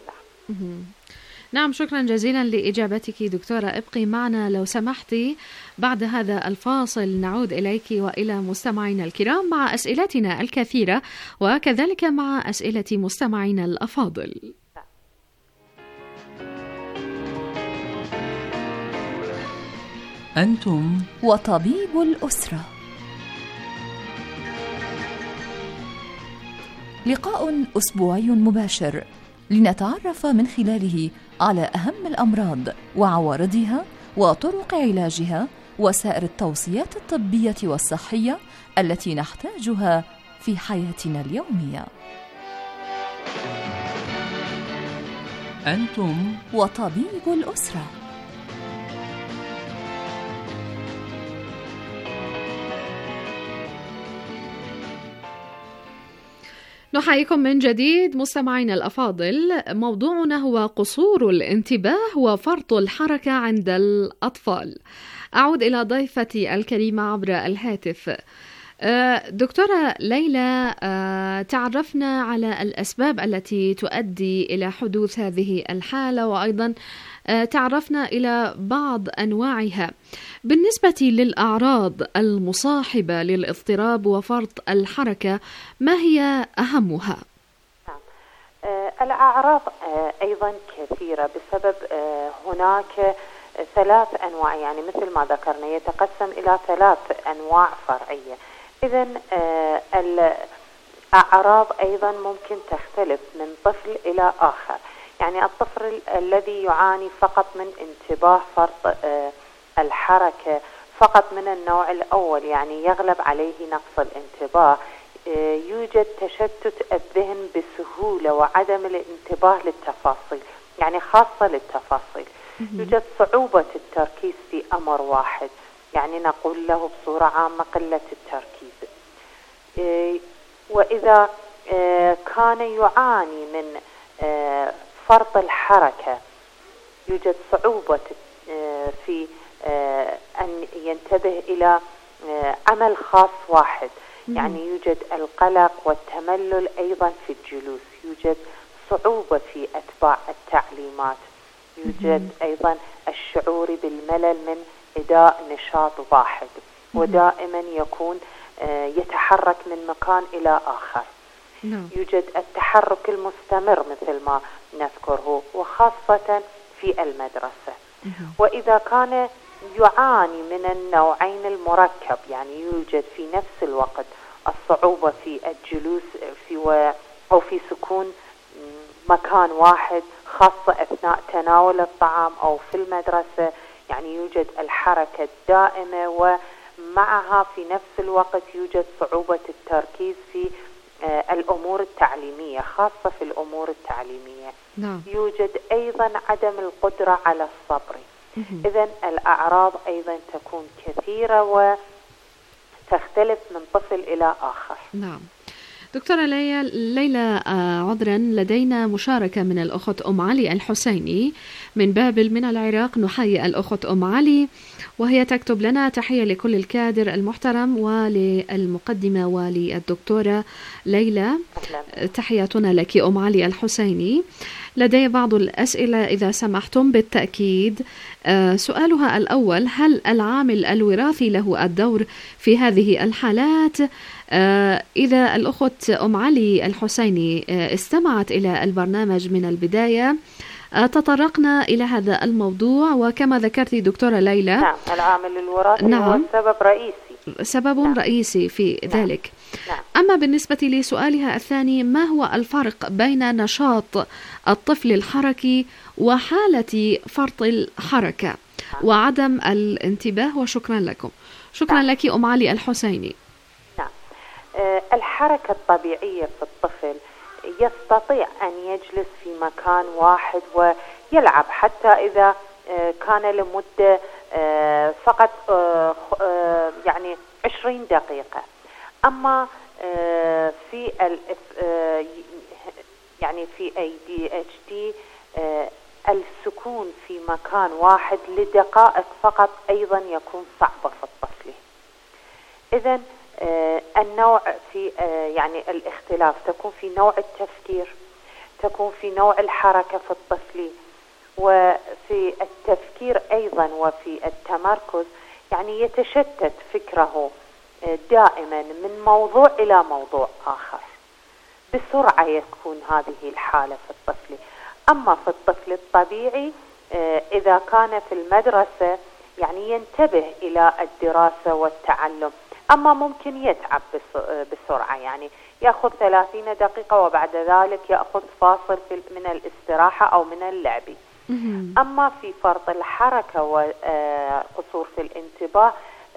نعم، شكرا جزيلا لإجابتك دكتورة. ابقي معنا لو سمحتي، بعد هذا الفاصل نعود إليك وإلى مستمعينا الكرام مع أسئلتنا الكثيرة وكذلك مع أسئلة مستمعينا الأفاضل. أنتم وطبيب الأسرة، لقاء أسبوعي مباشر لنتعرف من خلاله على أهم الأمراض وعوارضها وطرق علاجها وسائر التوصيات الطبية والصحية التي نحتاجها في حياتنا اليومية. أنتم وطبيب الأسرة. نحييكم من جديد مستمعينا الأفاضل. موضوعنا هو قصور الانتباه وفرط الحركة عند الأطفال. أعود إلى ضيفتي الكريمة عبر الهاتف. دكتورة ليلى، تعرفنا على الأسباب التي تؤدي إلى حدوث هذه الحالة، وأيضا تعرفنا إلى بعض أنواعها. بالنسبة للأعراض المصاحبة للاضطراب وفرط الحركة، ما هي أهمها؟ الأعراض أيضا كثيرة، بسبب هناك 3 أنواع، يعني مثل ما ذكرنا يتقسم إلى 3 أنواع فرعية. إذن الأعراض أيضا ممكن تختلف من طفل إلى آخر. يعني الطفل الذي يعاني فقط من انتباه فرط الحركة فقط من النوع الأول، يعني يغلب عليه نقص الانتباه، يوجد تشتت الذهن بسهولة وعدم الانتباه للتفاصيل، يعني خاصة للتفاصيل. يوجد صعوبة التركيز في أمر واحد، يعني نقول له بصورة عامة قلة التركيز. وإذا كان يعاني من فرط الحركة يوجد صعوبة في أن ينتبه إلى عمل خاص واحد، يعني يوجد القلق والتملل أيضا في الجلوس، يوجد صعوبة في أتباع التعليمات، يوجد أيضا الشعور بالملل من أداء نشاط واحد، ودائما يكون يتحرك من مكان إلى آخر. يوجد التحرك المستمر مثل ما نذكره، وخاصة في المدرسة. وإذا كان يعاني من النوعين المركب، يعني يوجد في نفس الوقت الصعوبة في الجلوس أو في سكون مكان واحد، خاصة أثناء تناول الطعام أو في المدرسة، يعني يوجد الحركة الدائمة معها في نفس الوقت يوجد صعوبة التركيز في الأمور التعليمية، خاصة في الأمور التعليمية. نعم. يوجد أيضا عدم القدرة على الصبر. إذن الأعراض أيضا تكون كثيرة وتختلف من طفل إلى آخر. نعم. دكتورة ليلى، عذرا لدينا مشاركة من الأخت أم علي الحسيني من بابل من العراق. نحيي الأخت أم علي وهي تكتب لنا: تحية لكل الكادر المحترم وللمقدمة وللدكتورة ليلى. تحياتنا لك أم علي الحسيني. لدي بعض الأسئلة إذا سمحتم بالتأكيد. سؤالها الأول: هل العامل الوراثي له الدور في هذه الحالات؟ إذا الأخت أم علي الحسيني استمعت إلى البرنامج من البداية تطرقنا إلى هذا الموضوع، وكما ذكرت دكتورة ليلى، نعم، العامل الوراثي هو سبب رئيسي في ذلك. أما بالنسبة لسؤالها الثاني: ما هو الفرق بين نشاط الطفل الحركي وحالة فرط الحركة وعدم الانتباه؟ وشكرا لكم. شكرا لك أم علي الحسيني. الحركة الطبيعية في الطفل يستطيع أن يجلس في مكان واحد ويلعب حتى إذا كان لمدة فقط يعني 20 دقيقة. أما في يعني في ADHD السكون في مكان واحد لدقائق فقط أيضا يكون صعب في الطفل. إذن النوع في يعني الاختلاف تكون في نوع التفكير، تكون في نوع الحركة في الطفل، وفي التفكير أيضا وفي التمركز. يعني يتشتت فكره دائما من موضوع إلى موضوع آخر بسرعة، يكون هذه الحالة في الطفل. أما في الطفل الطبيعي إذا كان في المدرسة يعني ينتبه إلى الدراسة والتعلم، أما ممكن يتعب بسرعة، يعني يأخذ 30 دقيقة وبعد ذلك يأخذ فاصل من الاستراحة أو من اللعب. أما في فرط الحركة وقصور في الانتباه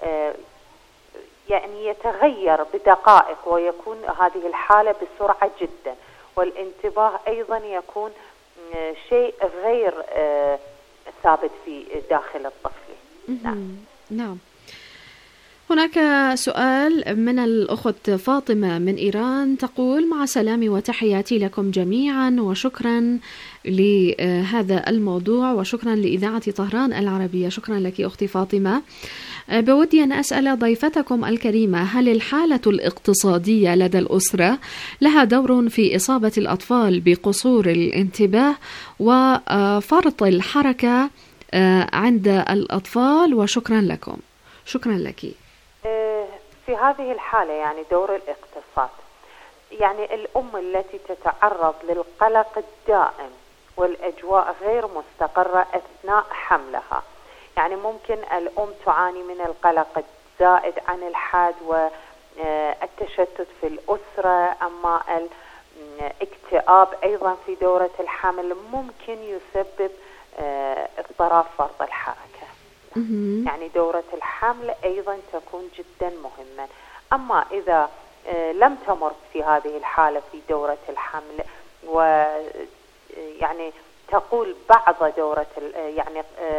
يعني يتغير بدقائق ويكون هذه الحالة بسرعة جدا، والانتباه أيضا يكون شيء غير ثابت في داخل الطفل. نعم. هناك سؤال من الأخت فاطمة من إيران تقول: مع سلامي وتحياتي لكم جميعا وشكرا لهذا الموضوع وشكرا لإذاعة طهران العربية. شكرا لك أختي فاطمة. بودي أن أسأل ضيفتكم الكريمة: هل الحالة الاقتصادية لدى الأسرة لها دور في إصابة الأطفال بقصور الانتباه وفرط الحركة عند الأطفال؟ وشكرا لكم. شكرا لك. في هذه الحالة يعني دور الاقتصاد، يعني الأم التي تتعرض للقلق الدائم والأجواء غير مستقرة أثناء حملها، يعني ممكن الأم تعاني من القلق الزائد عن الحد والتشتت في الأسرة. أما الاكتئاب أيضا في دورة الحمل ممكن يسبب اضطراب فرط الحركة. يعني دورة الحمل أيضا تكون جدا مهمة. أما إذا لم تمر في هذه الحالة في دورة الحمل ويعني تقول بعض دورة يعني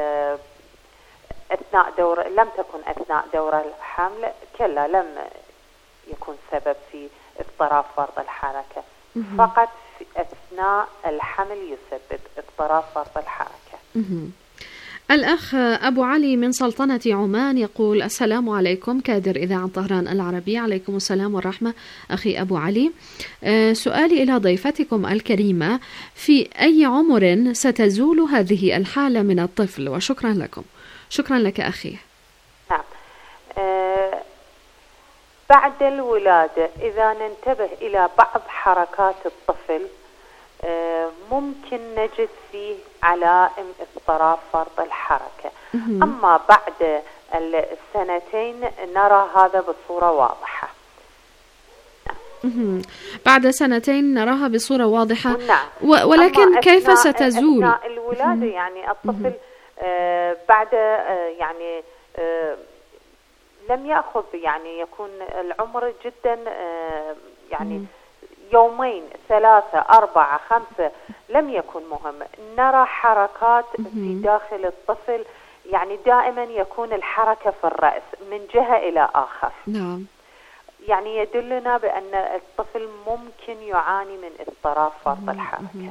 أثناء دورة لم تكن أثناء دورة الحمل، كلا لم يكون سبب في اضطراب فرط الحركة، فقط في أثناء الحمل يسبب اضطراب فرط الحركة. الأخ أبو علي من سلطنة عمان يقول: السلام عليكم كادر إذاعة طهران العربية. عليكم السلام والرحمة أخي أبو علي. سؤالي إلى ضيفتكم الكريمة: في أي عمر ستزول هذه الحالة من الطفل؟ وشكرا لكم. شكرا لك أخي. نعم. بعد الولادة إذا ننتبه إلى بعض حركات الطفل ممكن نجد فيه علائم اضطراب فرط الحركة. أما بعد السنتين نرى هذا بصورة واضحة. بعد سنتين نراها بصورة واضحة. نعم. ولكن كيف ستزول؟ أثناء الولادة يعني الطفل بعد يعني لم يأخذ يعني يكون العمر جدا يعني يومين 3 4 5 لم يكن مهم. نرى حركات في داخل الطفل، يعني دائما يكون الحركة في الرأس من جهة إلى آخر. نعم. يعني يدلنا بأن الطفل ممكن يعاني من اضطراب فرط الحركة.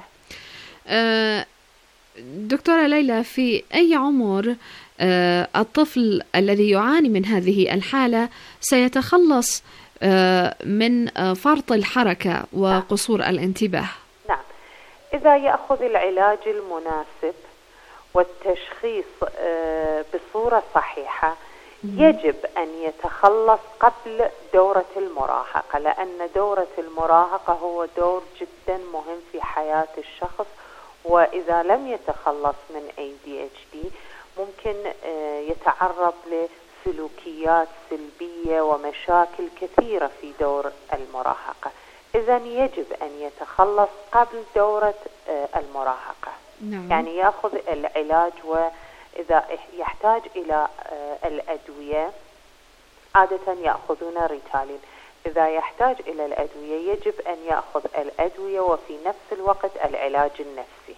دكتورة ليلى، في أي عمر الطفل الذي يعاني من هذه الحالة سيتخلص من فرط الحركة وقصور الانتباه؟ نعم، إذا يأخذ العلاج المناسب والتشخيص بصورة صحيحة يجب أن يتخلص قبل دورة المراهقة، لأن دورة المراهقة هو دور جدا مهم في حياة الشخص، وإذا لم يتخلص من ADHD ممكن يتعرض لسلوكيات سلبية ومشاكل كثيرة في دور المراهقة. إذن يجب أن يتخلص قبل دورة المراهقة. نعم. يعني يأخذ العلاج، وإذا يحتاج إلى الأدوية عادة يأخذون ريتالين. إذا يحتاج إلى الأدوية يجب أن يأخذ الأدوية وفي نفس الوقت العلاج النفسي.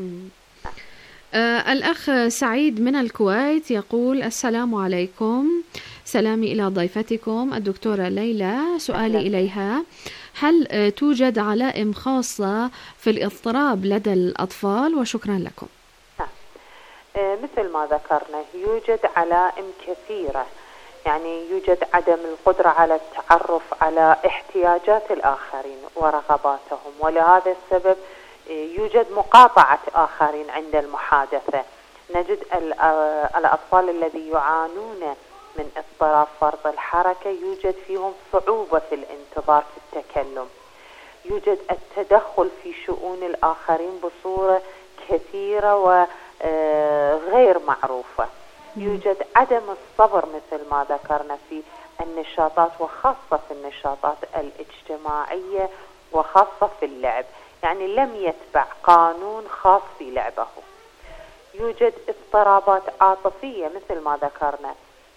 الأخ سعيد من الكويت يقول: السلام عليكم، سلامي إلى ضيفتكم الدكتورة ليلى. سؤالي إليها: هل توجد علائم خاصة في الاضطراب لدى الأطفال؟ وشكرا لكم. مثل ما ذكرنا يوجد علائم كثيرة، يعني يوجد عدم القدرة على التعرف على احتياجات الآخرين ورغباتهم، ولهذا السبب يوجد مقاطعة آخرين عند المحادثة. نجد الأطفال الذي يعانون من اضطراب فرط الحركة يوجد فيهم صعوبة في الانتظار في التكلم، يوجد التدخل في شؤون الآخرين بصورة كثيرة وغير معروفة، يوجد عدم الصبر مثل ما ذكرنا في النشاطات، وخاصة في النشاطات الاجتماعية وخاصة في اللعب، يعني لم يتبع قانون خاص في لعبه. يوجد اضطرابات عاطفية مثل ما ذكرنا.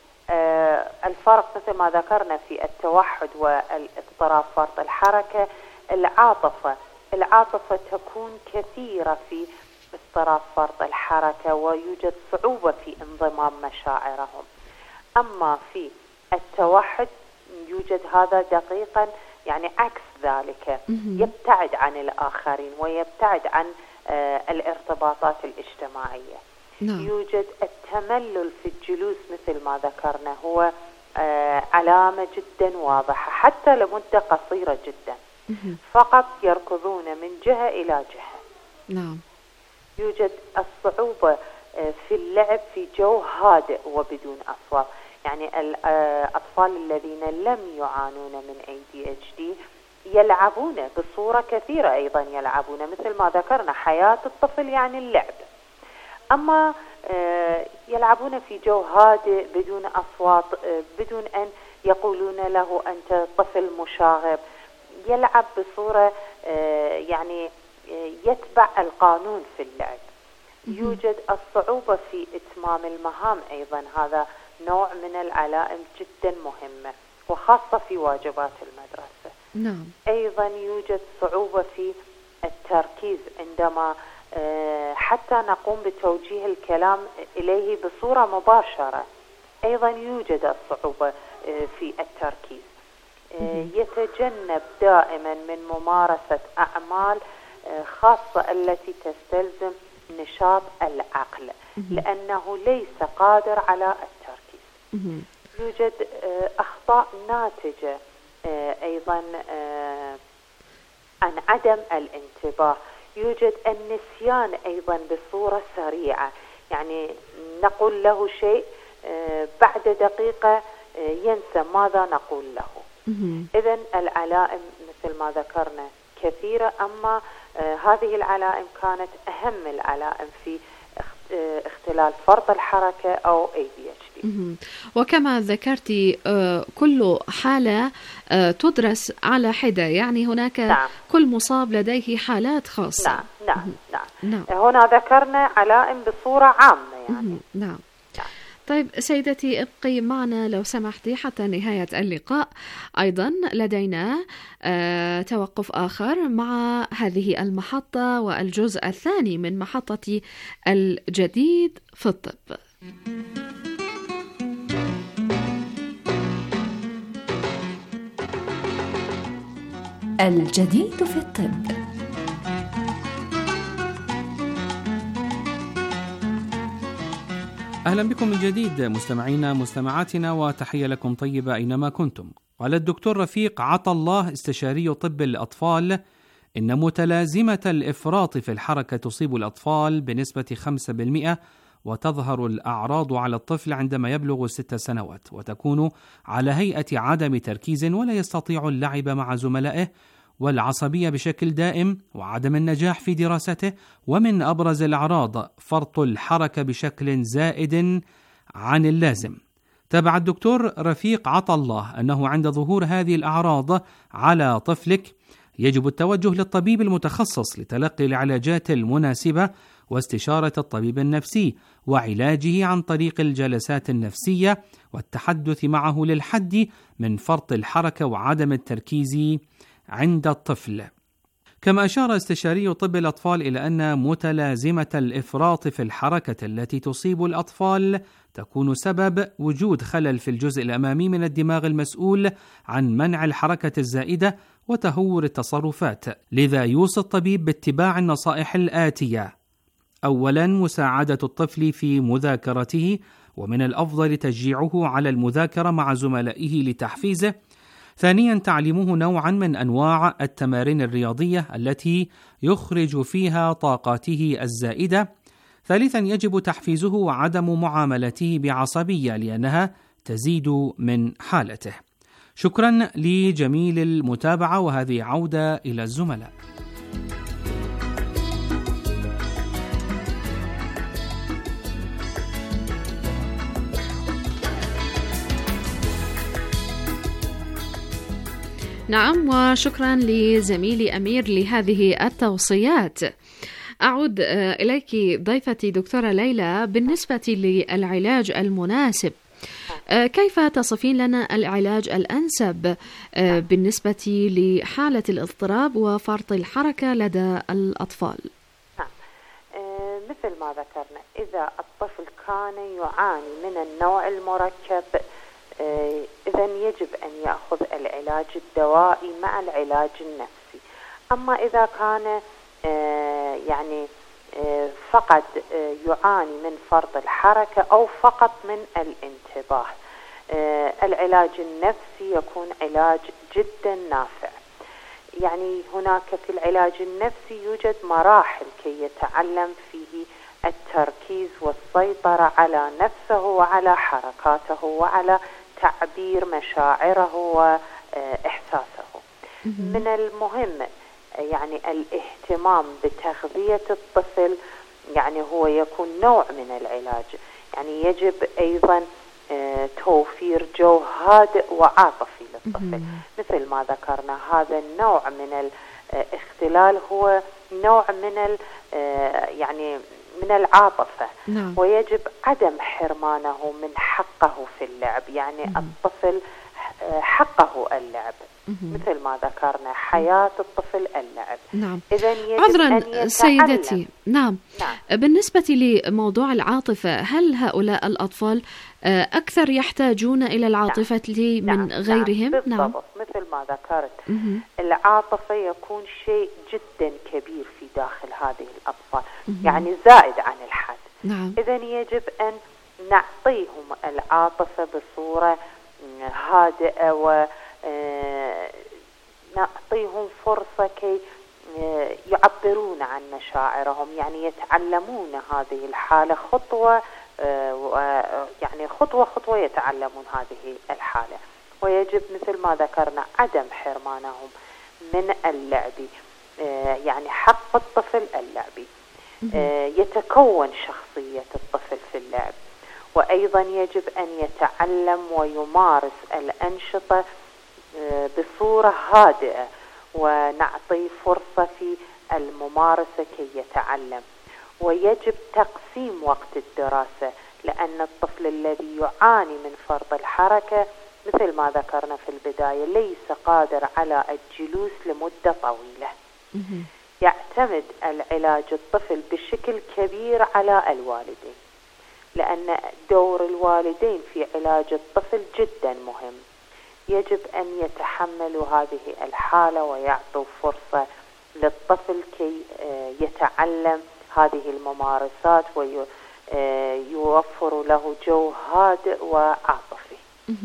الفرق مثل ما ذكرنا في التوحد والاضطراب فرط الحركة، العاطفة تكون كثيرة في اضطراب فرط الحركة، ويوجد صعوبة في انضمام مشاعرهم. أما في التوحد يوجد هذا دقيقا يعني عكس ذلك، يبتعد عن الآخرين ويبتعد عن الارتباطات الاجتماعية. نعم. يوجد التملل في الجلوس مثل ما ذكرنا، هو علامة جدا واضحة حتى لمدة قصيرة جدا، فقط يركضون من جهة إلى جهة. نعم. يوجد الصعوبة في اللعب في جو هادئ وبدون أصوات، يعني الأطفال الذين لم يعانون من ADHD يلعبون بصورة كثيرة، أيضا يلعبون مثل ما ذكرنا، حياة الطفل يعني اللعب، أما يلعبون في جو هادئ بدون أصوات، بدون أن يقولون له أنت طفل مشاغب، يلعب بصورة يعني يتبع القانون في اللعب. يوجد الصعوبة في إتمام المهام، أيضا هذا نوع من العلائم جدا مهمة، وخاصة في واجبات المدرسة. نعم. أيضا يوجد صعوبة في التركيز عندما حتى نقوم بتوجيه الكلام إليه بصورة مباشرة، أيضا يوجد الصعوبة في التركيز. يتجنب دائما من ممارسة أعمال خاصة التي تستلزم نشاط العقل، لأنه ليس قادر على التركيز. يوجد أخطاء ناتجة أيضا عن عدم الانتباه، يوجد النسيان أيضا بصورة سريعة، يعني نقول له شيء بعد دقيقة ينسى ماذا نقول له. إذن العلائم مثل ما ذكرنا كثيرة، أما هذه العلائم كانت أهم العلائم في اختلال فرط الحركة أو ADHD. وكما ذكرتي كل حالة تدرس على حدة، يعني هناك نعم. كل مصاب لديه حالات خاصة. نعم. هنا ذكرنا علائم بصورة عامة يعني. نعم. طيب سيدتي ابقي معنا لو سمحتي حتى نهاية اللقاء. أيضا لدينا توقف آخر مع هذه المحطة والجزء الثاني من محطة الجديد في الطب. الجديد في الطب. أهلا بكم من جديد مستمعينا مستمعاتنا، وتحية لكم طيبة أينما كنتم. قال الدكتور رفيق عطالله استشاري طب الأطفال إن متلازمة الإفراط في الحركة تصيب الأطفال بنسبة 5%، وتظهر الأعراض على الطفل عندما يبلغ 6 سنوات، وتكون على هيئة عدم تركيز ولا يستطيع اللعب مع زملائه، والعصبية بشكل دائم، وعدم النجاح في دراسته. ومن أبرز الأعراض فرط الحركة بشكل زائد عن اللازم. تابع الدكتور رفيق عطالله أنه عند ظهور هذه الأعراض على طفلك يجب التوجه للطبيب المتخصص لتلقي العلاجات المناسبة واستشارة الطبيب النفسي وعلاجه عن طريق الجلسات النفسية والتحدث معه للحد من فرط الحركة وعدم التركيز عند الطفل. كما أشار استشاري طب الأطفال إلى أن متلازمة الإفراط في الحركة التي تصيب الأطفال تكون سبب وجود خلل في الجزء الأمامي من الدماغ المسؤول عن منع الحركة الزائدة وتهور التصرفات، لذا يوصي الطبيب باتباع النصائح الآتية: أولا، مساعدة الطفل في مذاكرته، ومن الأفضل تشجيعه على المذاكرة مع زملائه لتحفيزه. ثانيا، تعليمه نوعا من أنواع التمارين الرياضية التي يخرج فيها طاقاته الزائدة. ثالثا، يجب تحفيزه وعدم معاملته بعصبية لأنها تزيد من حالته. شكرا لجميل المتابعة، وهذه عودة إلى الزملاء. نعم، وشكرا لزميلي أمير لهذه التوصيات. أعود إليك ضيفتي دكتورة ليلى. بالنسبة للعلاج المناسب، كيف تصفين لنا العلاج الأنسب بالنسبة لحالة الاضطراب وفرط الحركة لدى الأطفال؟ مثل ما ذكرنا، إذا الطفل كان يعاني من النوع المركب، إذن يجب أن يأخذ العلاج الدوائي مع العلاج النفسي. أما إذا كان يعني فقط يعاني من فرط الحركة أو فقط من الانتباه، العلاج النفسي يكون علاج جدا نافع. يعني هناك في العلاج النفسي يوجد مراحل كي يتعلم فيه التركيز والسيطرة على نفسه وعلى حركاته وعلى تعبير مشاعره وإحساسه. من المهم يعني الاهتمام بتغذية الطفل، يعني هو يكون نوع من العلاج. يعني يجب أيضا توفير جو هادئ وعاطفي للطفل. مثل ما ذكرنا، هذا النوع من الاختلال هو نوع من يعني من العاطفة. ويجب عدم حرمانه من حقه في اللعب. يعني الطفل حقه اللعب، مثل ما ذكرنا، حياة الطفل اللعب. نعم. إذن يجب عذرا أن يتعلم. سيدتي. نعم. بالنسبة لموضوع العاطفة، هل هؤلاء الأطفال أكثر يحتاجون إلى العاطفة من غيرهم؟ بالضبط. مثل ما ذكرت، العاطفة يكون شيء جدا كبير في داخل هذه الأطفال، يعني زائد عن الحد. إذن يجب أن نعطيهم العاطفة بصورة هادئة، ونعطيهم فرصة كي يعبرون عن مشاعرهم. يعني يتعلمون هذه الحالة خطوة، يعني خطوة خطوة يتعلمون هذه الحالة. ويجب مثل ما ذكرنا عدم حرمانهم من اللعب. يعني حق الطفل اللعب، يتكون شخصية الطفل في اللعب. وأيضا يجب أن يتعلم ويمارس الأنشطة بصورة هادئة، ونعطي فرصة في الممارسة كي يتعلم. ويجب تقسيم وقت الدراسة لأن الطفل الذي يعاني من فرط الحركة مثل ما ذكرنا في البداية ليس قادر على الجلوس لمدة طويلة. يعتمد العلاج الطفل بشكل كبير على الوالدين، لأن دور الوالدين في علاج الطفل جدا مهم. يجب أن يتحملوا هذه الحالة ويعطوا فرصة للطفل كي يتعلم هذه الممارسات ويوفروا له جو هادئ وعاطفي.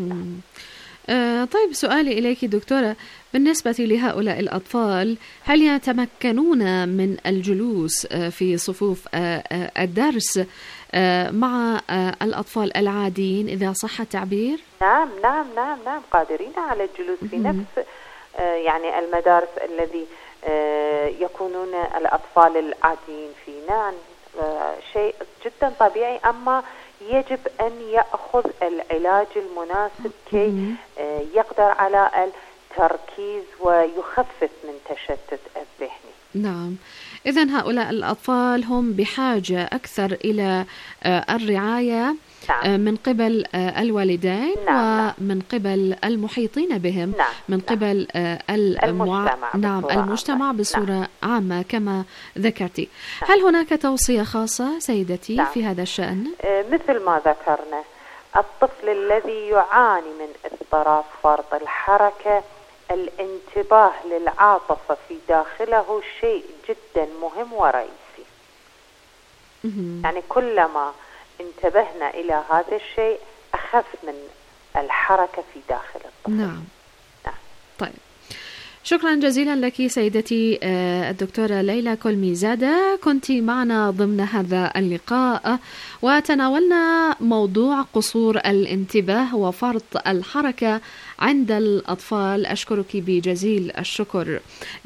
طيب، سؤالي إليك دكتورة، بالنسبة لهؤلاء الأطفال هل يتمكنون من الجلوس في صفوف الدرس مع الأطفال العاديين إذا صح التعبير؟ نعم قادرين على الجلوس في نفس يعني المدارس الذي يكونون الأطفال العاديين فيه. نعم، شيء جدا طبيعي، أما يجب أن يأخذ العلاج المناسب كي يقدر على التركيز ويخفف من تشتت الذهني. نعم، إذن هؤلاء الأطفال هم بحاجة أكثر إلى الرعاية من قبل الوالدين ومن قبل المحيطين بهم، من قبل المجتمع بصورة عامة كما ذكرتي. هل هناك توصية خاصة سيدتي في هذا الشأن؟ مثل ما ذكرنا، الطفل الذي يعاني من اضطراب فرط الحركة الانتباه للعاطفة في داخله شيء جدا مهم ورئيسي. يعني كلما انتبهنا إلى هذا الشيء أخف من الحركة في داخل الطفل. نعم. طيب، شكرا جزيلا لك سيدتي الدكتورة ليلى كولميزادة، كنت معنا ضمن هذا اللقاء وتناولنا موضوع قصور الانتباه وفرط الحركة عند الأطفال. أشكرك بجزيل الشكر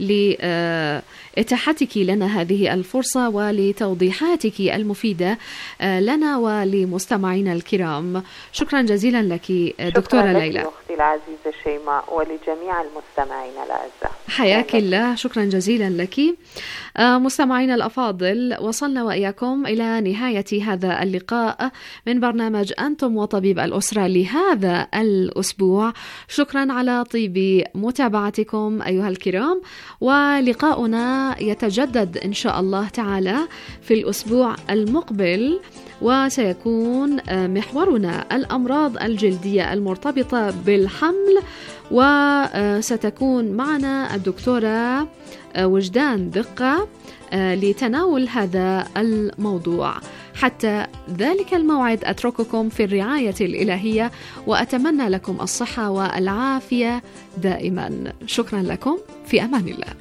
لإتاحتك لنا هذه الفرصة ولتوضيحاتك المفيدة لنا ولمستمعينا الكرام. شكرا جزيلا لك دكتورة ليلى. شكرا لك أختي العزيزة شيماء ولجميع المستمعين الأعزاء. حياك الله، شكرا جزيلا لك. مستمعينا الأفاضل، وصلنا وإياكم إلى نهاية هذا اللقاء من برنامج أنتم وطبيب الأسرة لهذا الأسبوع. شكرا على طيب متابعتكم أيها الكرام، ولقاؤنا يتجدد إن شاء الله تعالى في الأسبوع المقبل، وسيكون محورنا الأمراض الجلدية المرتبطة بالحمل، وستكون معنا الدكتورة وجدان دقة لتناول هذا الموضوع. حتى ذلك الموعد أترككم في الرعاية الإلهية، وأتمنى لكم الصحة والعافية دائما. شكرا لكم، في أمان الله.